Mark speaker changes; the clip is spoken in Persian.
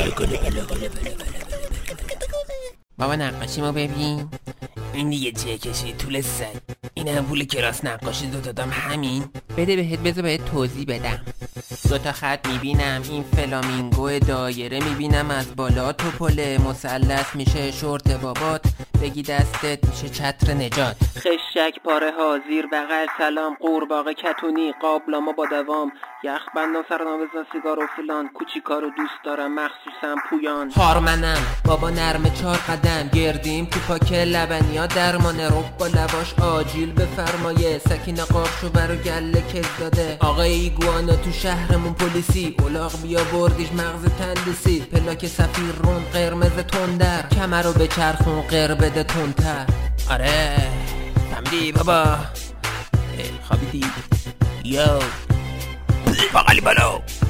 Speaker 1: بابا نقاشیمو ببین. این دیگه چیه کشید طول سگ؟ این هم پول کلاس نقاشی دوتا دام همین؟ بده بهت، بذار بهت توضیح بدم. دوتا خط میبینم، این فلامینگو دایره میبینم، از بالا توپله مثلث میشه شورت بابات، بگی دستت میشه چتر نجات. خشک پاره ها زیر بغل سلام، قورباغه کتونی قابلما با دوام، یخ بندان سرناوزن سیگار و فلان، کوچیکا رو دوست دارم مخصوصا پویان. هارمنم بابا نرمه 4 قدم، گردیم تو پاک لبنیا درمانه، رب با لواش آجیل بفرمایه، سکینه قابشو برو گله کز داده، آقای ایگوانا تو شهرمون پلیسی، اولاغ بیا بردیش مغز تندیسی، پلاک سفیر رون قرمز تندر، کمر رو به چرخون قر بده تندتر. آره فهمیدی بابا؟ خوابیدی؟ یو بقالی بالا.